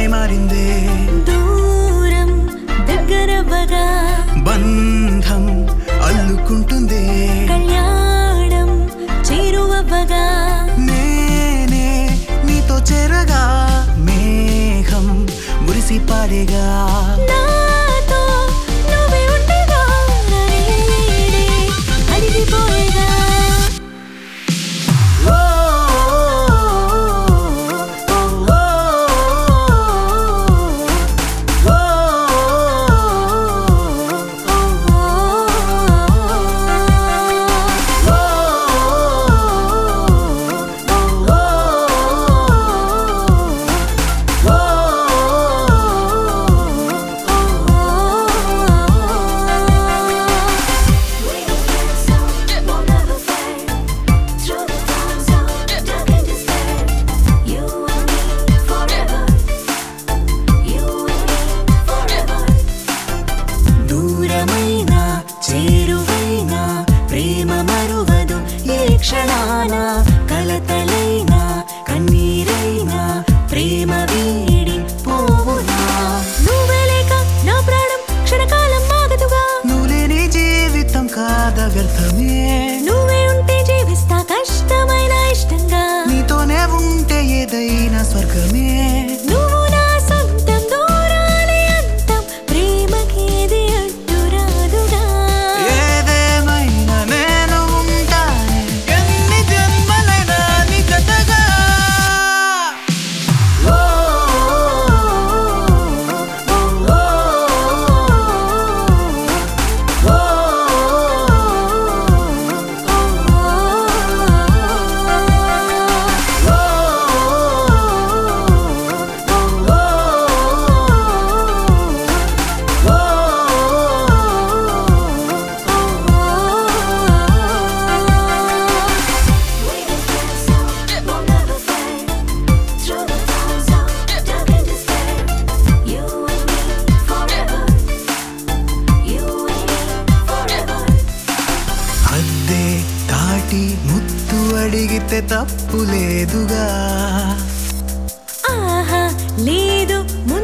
మారిందే దూరం దగ్గరవగా బంధం అల్లుకుంటుందే కళ్యాణం చేరువగా నేనే నీతో చేరగా మేఘం మురిసి పాడేగా నాతో నువ్వే ఉండగా నీడే అడిగిపోయేగా చేరువైనా ప్రేమ మరువదు ఏ క్షణాన కలతలైనా కన్నీరైనా ప్రేమ వీడి పోవునా నువ్వే లేక నా ప్రాణం క్షణకాలం ఆగదుగా నువ్వు లేని జీవితం కాదా వ్యర్థమే నువ్వే ఉంటే జీవిస్తా కష్టమైన ఇష్టంగా నీతోనే ఉంటే ఏదైనా స్వర్గమే నువ్వు నా సొంతం దూరాలే అంతం ప్రేమకేది అడ్డు రాదుగా ఏదేమైనా నేను ఉంటానే ఎన్ని జన్మలైనా నీ జతగా అద్దే దాటి ముత్తు అడిగితే తప్పు లేదుగా ఆహా లేదు